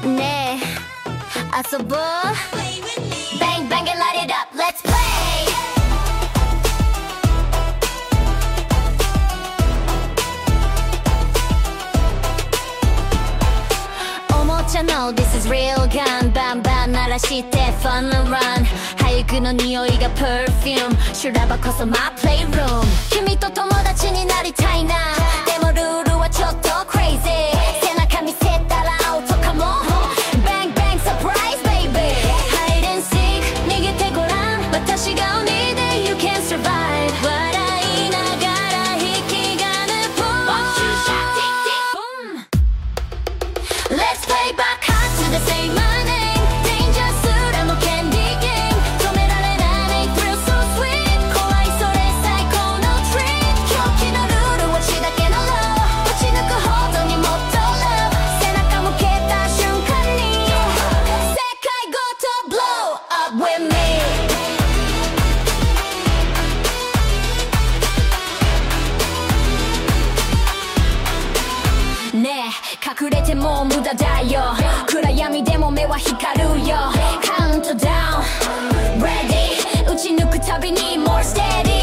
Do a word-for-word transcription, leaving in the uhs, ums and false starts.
ねえ遊ぼう Bang bang and light it up Let's play おもちゃの This is real gun バンバン鳴らして Fun and run 俳句の匂いが Perfume 修羅場こそ My playroom 君と友達になりたいなでもルールはちょっと crazy 背中見せたらアウトかも Bang bang surprise baby Hide and seek 逃げてごらん私が鬼で You can survive 笑いながら引き金 Boom One two shot tick tick boom Let's play back hard to the same my name Danger すらも candy game 止められない Thrill so sweet 怖いそれ最高の treat 狂気のルールは血だけの love 打ち抜くほどにもっと love 背中向けた瞬間に世界ごと blow up with meねえ隠れても無駄だよ暗闇でも目は光るよカウントダウン Ready 打ち抜くたびに More steady